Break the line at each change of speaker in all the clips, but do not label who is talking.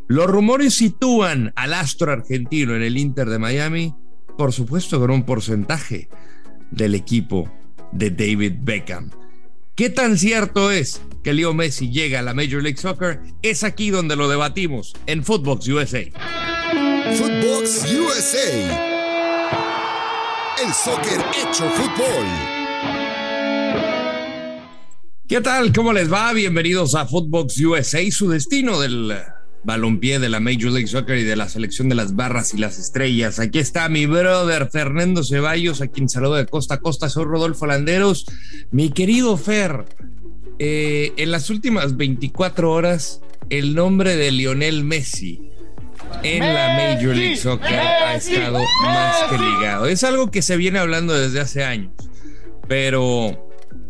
Los rumores sitúan al astro argentino en el Inter de Miami, por supuesto con un porcentaje del equipo de David Beckham. ¿Qué tan cierto es que Leo Messi llega a la Major League Soccer? Es aquí donde lo debatimos, en Footbox USA.
Footbox USA. El soccer hecho fútbol.
¿Qué tal? ¿Cómo les va? Bienvenidos a Footbox USA, su destino del balompié de la Major League Soccer y de la selección de las barras y las estrellas. Aquí está mi brother Fernando Ceballos, a quien saludo de costa a costa. Soy Rodolfo Landeros. Mi querido Fer, en las últimas 24 horas, el nombre de Lionel Messi en la Major League Soccer ha estado más que ligado. Es algo que se viene hablando desde hace años, pero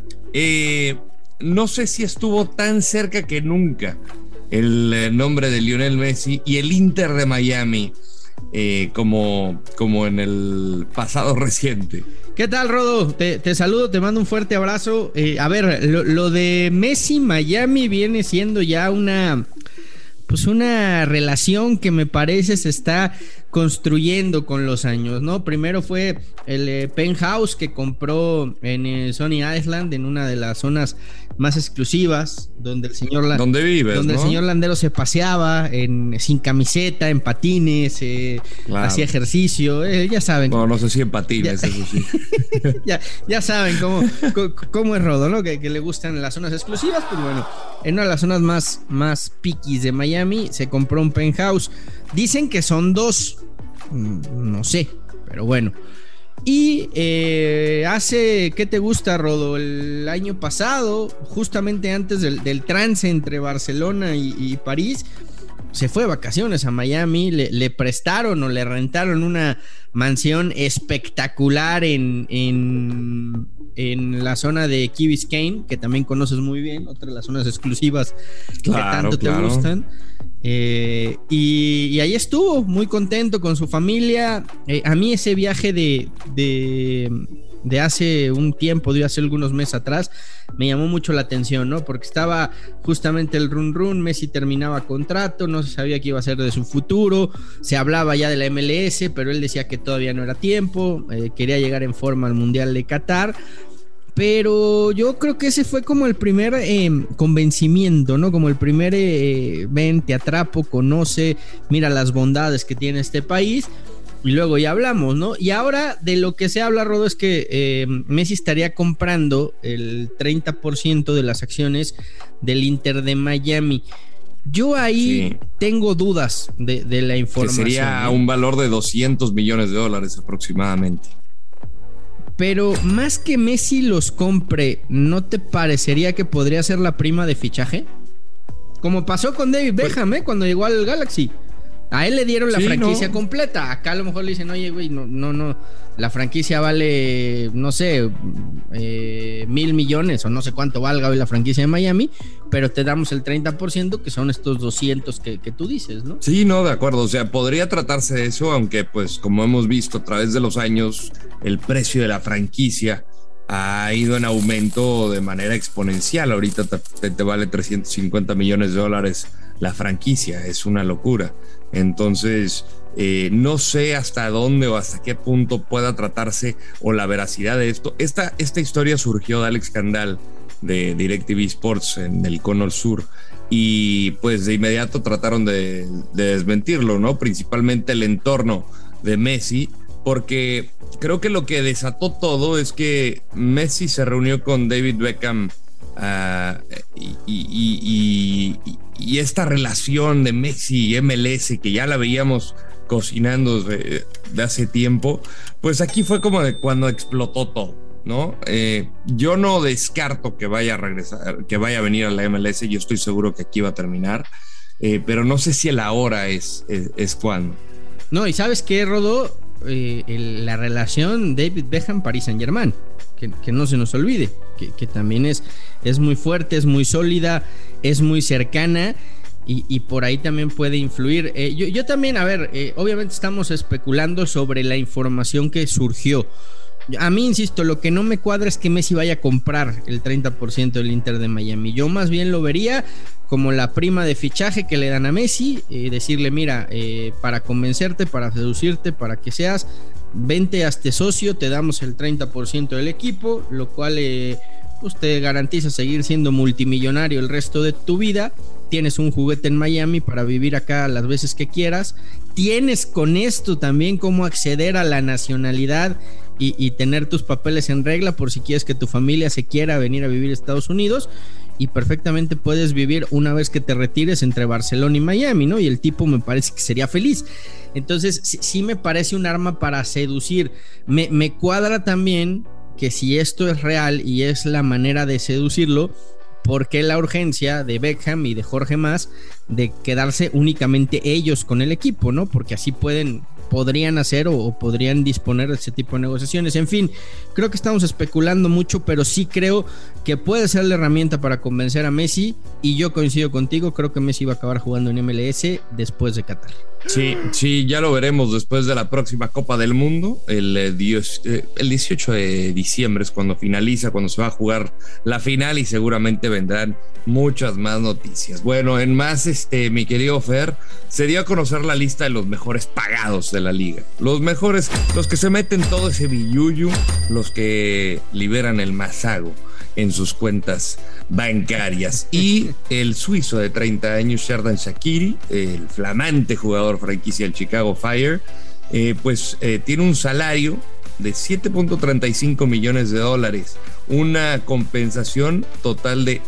no sé si estuvo tan cerca que nunca el nombre de Lionel Messi y el Inter de Miami como en el pasado reciente.
¿Qué tal, Rodo? Te saludo, te mando un fuerte abrazo. A ver, lo de Messi-Miami viene siendo ya una relación que me parece se está construyendo con los años, ¿no? Primero fue el penthouse que compró en Sunny Island, en una de las zonas más exclusivas, donde el señor
¿Dónde vives,
donde
¿no?
El señor Landero se paseaba sin camiseta, en patines,
claro,
hacía ejercicio, ya saben.
No sé si en patines, eso sí.
ya saben cómo es Rodo, ¿no? Que le gustan las zonas exclusivas. Pues bueno, en una de las zonas más piquis de Miami se compró un penthouse. Dicen que son dos, no sé, pero bueno. Y hace, ¿qué te gusta, Rodo? El año pasado, justamente antes del trance entre Barcelona y París, se fue de vacaciones a Miami, le prestaron o le rentaron una mansión espectacular en la zona de Key Biscayne, que también conoces muy bien, otra de las zonas exclusivas que tanto te gustan. Y ahí estuvo, muy contento con su familia. A mí ese viaje de hace un tiempo, de hace algunos meses atrás, me llamó mucho la atención, ¿no? Porque estaba justamente el run, Messi terminaba contrato, no se sabía qué iba a ser de su futuro, se hablaba ya de la MLS, pero él decía que todavía no era tiempo, quería llegar en forma al Mundial de Qatar. Pero yo creo que ese fue como el primer convencimiento, ¿no? Como el primer ven, te atrapo, conoce, mira las bondades que tiene este país. Y luego ya hablamos, ¿no? Y ahora de lo que se habla, Rodo, es que Messi estaría comprando el 30% de las acciones del Inter de Miami. Yo ahí tengo dudas de la información.
Que sería un valor de $200 millones aproximadamente.
Pero más que Messi los compre, ¿no te parecería que podría ser la prima de fichaje? Como pasó con David Beckham, cuando llegó al Galaxy. A él le dieron la franquicia completa. Acá a lo mejor le dicen, oye, güey, no, la franquicia vale, no sé, 1,000 millones o no sé cuánto valga hoy la franquicia de Miami, pero te damos el 30%, que son estos 200 que tú dices, ¿no?
Sí, no, de acuerdo. O sea, podría tratarse de eso, aunque pues como hemos visto a través de los años, el precio de la franquicia ha ido en aumento de manera exponencial. Ahorita te vale $350 millones la franquicia, es una locura. Entonces, no sé hasta dónde o hasta qué punto pueda tratarse o la veracidad de esto. Esta historia surgió de Alex Candal de DirecTV Sports en el Cono Sur y pues de inmediato trataron de desmentirlo, ¿no? Principalmente el entorno de Messi, porque creo que lo que desató todo es que Messi se reunió con David Beckham y esta relación de Messi y MLS que ya la veíamos cocinando de hace tiempo, pues aquí fue como de cuando explotó todo, ¿no? Yo no descarto que vaya a regresar, que vaya a venir a la MLS. Yo estoy seguro que aquí va a terminar, pero no sé si el ahora es cuando.
No, y ¿sabes qué, Rodó? La relación David Beckham-Paris Saint-Germain, que no se nos olvide, que también es muy fuerte, es muy sólida, es muy cercana y por ahí también puede influir. Yo también, a ver, obviamente estamos especulando sobre la información que surgió, A mí, insisto, lo que no me cuadra es que Messi vaya a comprar el 30% del Inter de Miami. Yo más bien lo vería como la prima de fichaje que le dan a Messi, decirle, mira, para convencerte, para seducirte, para que seas, vente, hazte socio, te damos el 30% del equipo, lo cual pues te garantiza seguir siendo multimillonario el resto de tu vida. Tienes un juguete en Miami para vivir acá las veces que quieras. Tienes con esto también cómo acceder a la nacionalidad y tener tus papeles en regla por si quieres que tu familia se quiera venir a vivir a Estados Unidos, y perfectamente puedes vivir una vez que te retires entre Barcelona y Miami, ¿no? Y el tipo me parece que sería feliz. Entonces sí me parece un arma para seducir. Me cuadra también que si esto es real y es la manera de seducirlo, ¿por qué la urgencia de Beckham y de Jorge Mas de quedarse únicamente ellos con el equipo, ¿no? Porque así podrían hacer o podrían disponer de ese tipo de negociaciones. En fin, creo que estamos especulando mucho, pero sí creo que puede ser la herramienta para convencer a Messi, y yo coincido contigo, creo que Messi va a acabar jugando en MLS después de Qatar.
Sí, ya lo veremos después de la próxima Copa del Mundo. El 18 de diciembre es cuando finaliza, cuando se va a jugar la final, y seguramente vendrán muchas más noticias. Bueno, en más, mi querido Fer, se dio a conocer la lista de los mejores pagados de la liga. Los mejores, los que se meten todo ese billuyo, los que liberan el masago en sus cuentas bancarias. Y el suizo de 30 años, Xherdan Shaqiri, el flamante jugador franquicia del Chicago Fire, tiene un salario de $7.35 millones, una compensación total de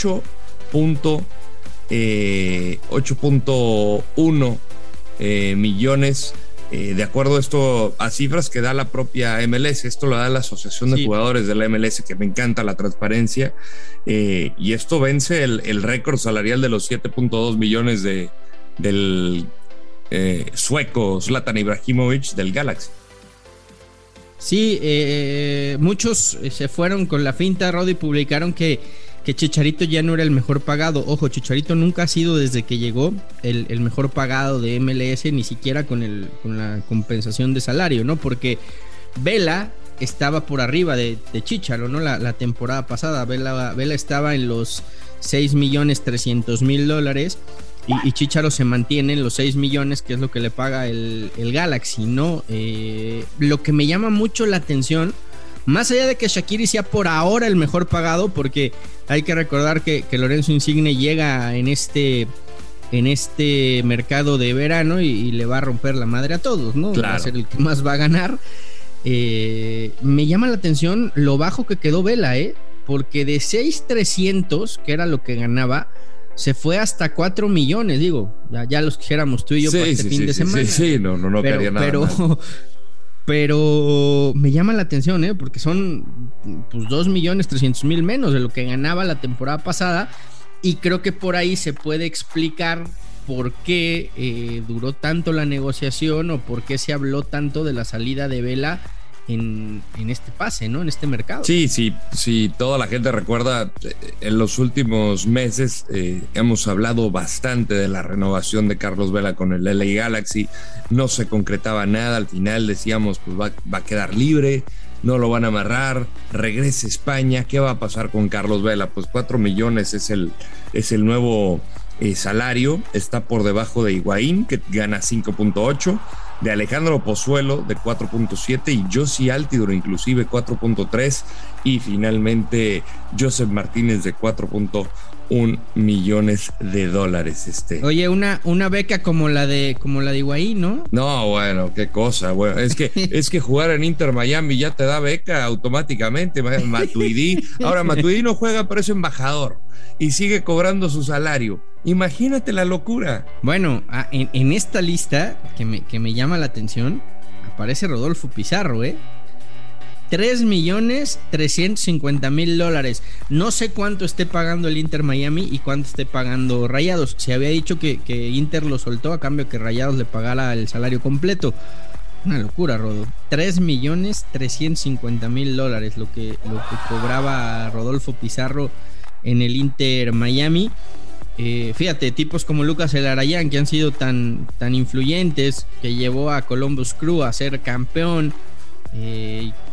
8.1 millones. De acuerdo a cifras que da la propia MLS, esto lo da la Asociación de Jugadores de la MLS, que me encanta la transparencia, y esto vence el récord salarial de los 7.2 millones del sueco Zlatan Ibrahimovic del Galaxy.
Sí, muchos se fueron con la finta, Rod, y publicaron que Chicharito ya no era el mejor pagado. Ojo, Chicharito nunca ha sido, desde que llegó, el mejor pagado de MLS, ni siquiera con la compensación de salario, ¿no? Porque Vela estaba por arriba de Chicharo, ¿no? La temporada pasada Vela estaba en los $6.300.000 y Chicharo se mantiene en los 6 millones, que es lo que le paga el Galaxy, ¿no? Lo que me llama mucho la atención, más allá de que Shaqiri sea por ahora el mejor pagado, porque hay que recordar que Lorenzo Insigne llega en este mercado de verano y le va a romper la madre a todos, ¿no?
Claro.
Va a ser el que más va a ganar. Me llama la atención lo bajo que quedó Vela, porque de 6.300, que era lo que ganaba, se fue hasta 4 millones, digo, ya los quisiéramos tú y yo para este fin de semana.
Sí, no quería nada.
Pero me llama la atención, porque son pues 2.300.000 menos de lo que ganaba la temporada pasada, y creo que por ahí se puede explicar por qué duró tanto la negociación, o por qué se habló tanto de la salida de Vela en este pase, ¿no? En este mercado. Sí, toda la gente recuerda, en los últimos meses hemos hablado bastante de la renovación de Carlos Vela con el LA Galaxy. No se concretaba nada, al final decíamos, pues va a quedar libre, no lo van a amarrar, regresa a España. ¿Qué va a pasar con Carlos Vela? Pues 4 millones es el nuevo salario, está por debajo de Higuaín, que gana 5.8, de Alejandro Pozuelo de 4.7 y Jozy Altidore inclusive 4.3, y finalmente Joseph Martínez de 4.1 millones de dólares. Oye, una beca como la de Higuaín, ¿no? No, bueno, qué cosa. Bueno, es que jugar en Inter Miami ya te da beca automáticamente. Matuidi, ahora Matuidi no juega, pero es embajador y sigue cobrando su salario. Imagínate la locura. Bueno, en esta lista que me llama la atención aparece Rodolfo Pizarro, $3.350.000. No sé cuánto esté pagando el Inter Miami y cuánto esté pagando Rayados. Se había dicho que Inter lo soltó a cambio que Rayados le pagara el salario completo. Una locura, Rodo. $3.350.000 lo que cobraba Rodolfo Pizarro en el Inter Miami. Fíjate, tipos como Lucas Elarayán, que han sido tan influyentes, que llevó a Columbus Crew a ser campeón,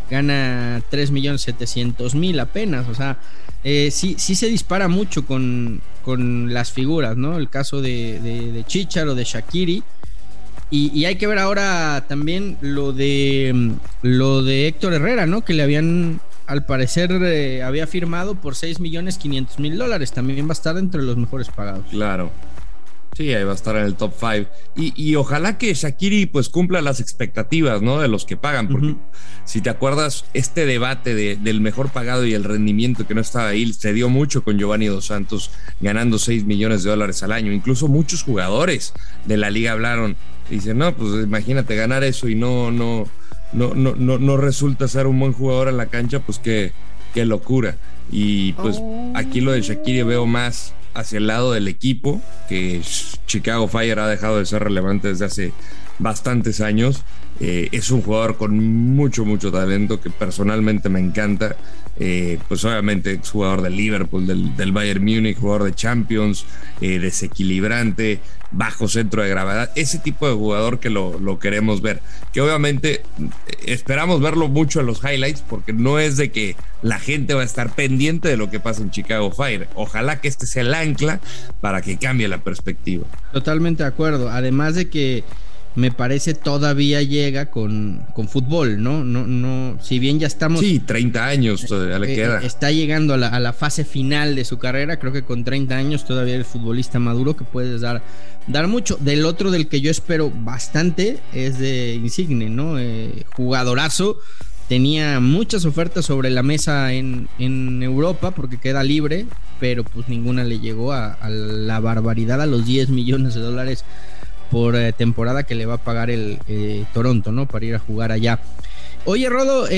gana 3.700.000 apenas. O sea, sí se dispara mucho con las figuras, ¿no? El caso de Chicharo, de Shaqiri. Y hay que ver ahora también lo de Héctor Herrera, ¿no? Que le habían, al parecer, había firmado por $6.500.000. También va a estar entre los mejores pagados.
Claro. Sí, ahí va a estar en el top 5. Y ojalá que Shaqiri pues cumpla las expectativas, ¿no? De los que pagan, porque si te acuerdas, este debate del mejor pagado y el rendimiento que no estaba ahí, se dio mucho con Giovanni Dos Santos ganando $6 millones al año. Incluso muchos jugadores de la liga hablaron. Dicen, no, pues imagínate ganar eso y no resulta ser un buen jugador en la cancha, pues qué locura. Y pues aquí lo de Shaqiri veo más hacia el lado del equipo, que Chicago Fire ha dejado de ser relevante desde hace bastantes años. Es un jugador con mucho talento que personalmente me encanta. Pues obviamente es jugador del Liverpool, del Bayern Múnich, jugador de Champions, desequilibrante, bajo centro de gravedad, ese tipo de jugador que lo queremos ver, que obviamente esperamos verlo mucho en los highlights, porque no es de que la gente va a estar pendiente de lo que pasa en Chicago Fire. Ojalá que este sea el ancla para que cambie la perspectiva.
Totalmente de acuerdo, además de que me parece todavía llega con fútbol, ¿no? Si bien ya estamos...
Sí, 30 años todavía le queda.
Está llegando a la fase final de su carrera. Creo que con 30 años todavía es futbolista maduro que puedes dar mucho. Del otro del que yo espero bastante es de Insigne, ¿no? Jugadorazo. Tenía muchas ofertas sobre la mesa en Europa porque queda libre, pero pues ninguna le llegó a la barbaridad, a los $10 millones por temporada que le va a pagar el Toronto, ¿no? Para ir a jugar allá. Oye, Rodo,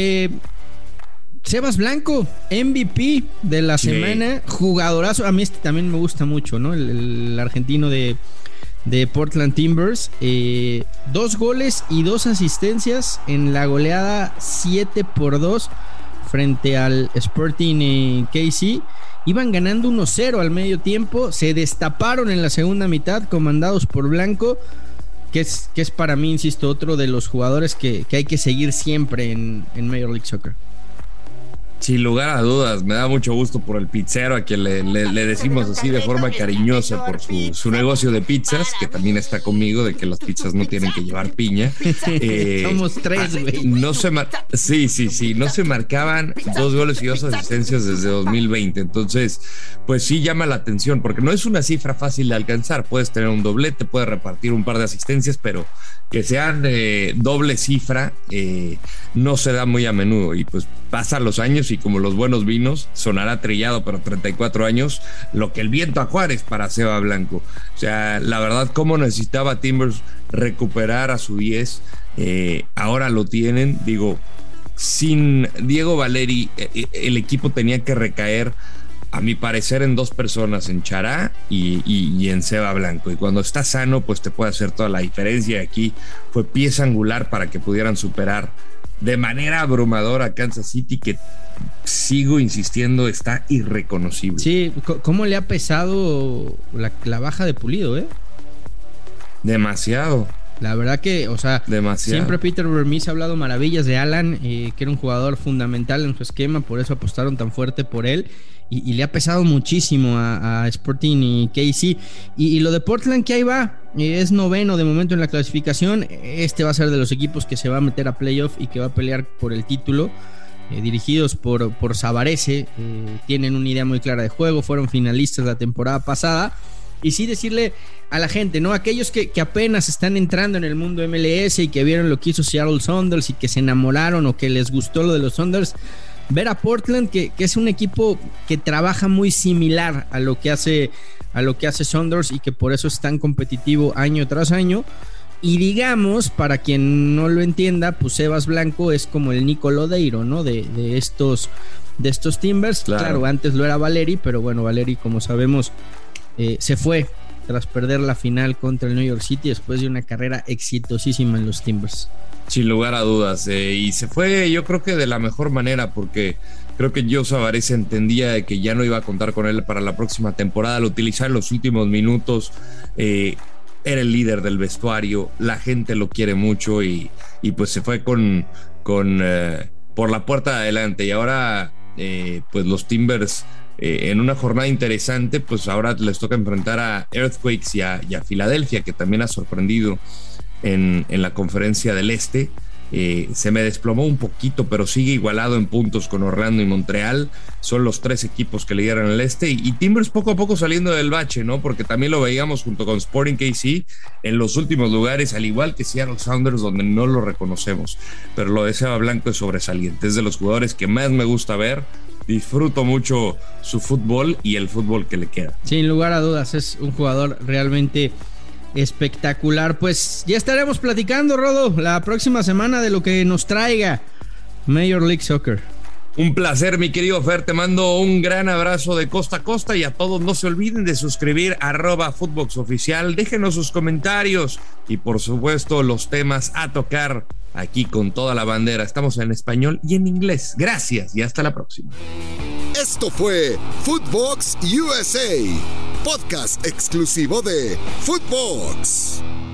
Sebas Blanco, MVP de la semana, jugadorazo. A mí este también me gusta mucho, ¿no? El argentino de Portland Timbers. 2 goles y 2 asistencias en la goleada 7-2 frente al Sporting KC. Iban ganando 1-0 al medio tiempo, se destaparon en la segunda mitad, comandados por Blanco, que es para mí, insisto, otro de los jugadores que hay que seguir siempre en Major League Soccer.
Sin lugar a dudas, me da mucho gusto por el pizzero, a quien le decimos así de forma cariñosa por su negocio de pizzas, que también está conmigo, de que las pizzas no tienen que llevar piña.
Somos 3, güey.
Sí, no se marcaban 2 goles y 2 asistencias desde 2020. Entonces, pues sí llama la atención, porque no es una cifra fácil de alcanzar. Puedes tener un doblete, puedes repartir un par de asistencias, pero que sean doble cifra no se da muy a menudo. Y pues pasan los años y como los buenos vinos, sonará trillado, pero 34 años, lo que el viento a Juárez para Seba Blanco. O sea, la verdad, cómo necesitaba Timbers recuperar a su 10, ahora lo tienen. Digo, sin Diego Valeri, el equipo tenía que recaer, a mi parecer, en 2 personas, en Chará y en Seba Blanco. Y cuando está sano, pues te puede hacer toda la diferencia. Aquí fue pieza angular para que pudieran superar de manera abrumadora a Kansas City, que sigo insistiendo, está irreconocible.
Sí, ¿cómo le ha pesado la baja de Pulido,
Demasiado.
La verdad que, o sea,
demasiado.
Siempre Peter Vermes ha hablado maravillas de Alan, que era un jugador fundamental en su esquema, por eso apostaron tan fuerte por él. Y le ha pesado muchísimo a Sporting y KC. Y lo de Portland, que ahí va, es 9º de momento en la clasificación. Este va a ser de los equipos que se va a meter a playoff y que va a pelear por el título. Dirigidos por Savarese, tienen una idea muy clara de juego, fueron finalistas la temporada pasada. Y sí decirle a la gente, ¿no? Aquellos que apenas están entrando en el mundo MLS y que vieron lo que hizo Seattle Sounders y que se enamoraron o que les gustó lo de los Sounders, ver a Portland, que es un equipo que trabaja muy similar a lo que hace Sounders y que por eso es tan competitivo año tras año. Y digamos, para quien no lo entienda, pues Sebas Blanco es como el Nico Lodeiro, ¿no? De estos Timbers. Claro, antes lo era Valeri, pero bueno, Valeri, como sabemos, se fue tras perder la final contra el New York City después de una carrera exitosísima en los Timbers.
Sin lugar a dudas, y se fue, yo creo que de la mejor manera, porque creo que Joe Savarese entendía de que ya no iba a contar con él para la próxima temporada. Lo utilizaba en los últimos minutos, era el líder del vestuario, la gente lo quiere mucho y pues se fue con por la puerta de adelante. Y ahora, pues los Timbers, en una jornada interesante, pues ahora les toca enfrentar a Earthquakes y a Filadelfia, que también ha sorprendido en la conferencia del Este. Se me desplomó un poquito, pero sigue igualado en puntos con Orlando y Montreal. Son los 3 equipos que lideran el Este, y Timbers poco a poco saliendo del bache, ¿no? Porque también lo veíamos junto con Sporting KC en los últimos lugares, al igual que Seattle Sounders, donde no lo reconocemos. Pero lo de Seba Blanco es sobresaliente, es de los jugadores que más me gusta ver. Disfruto mucho su fútbol y el fútbol que le queda. Sin
lugar a dudas, es un jugador realmente espectacular. Pues ya estaremos platicando, Rodo, la próxima semana de lo que nos traiga Major League Soccer.
Un placer, mi querido Fer, te mando un gran abrazo de costa a costa, y a todos no se olviden de suscribir @FootboxOficial, déjenos sus comentarios y por supuesto los temas a tocar aquí con toda la bandera. Estamos en español y en inglés. Gracias y hasta la próxima.
Esto fue Footbox USA, podcast exclusivo de Footbox.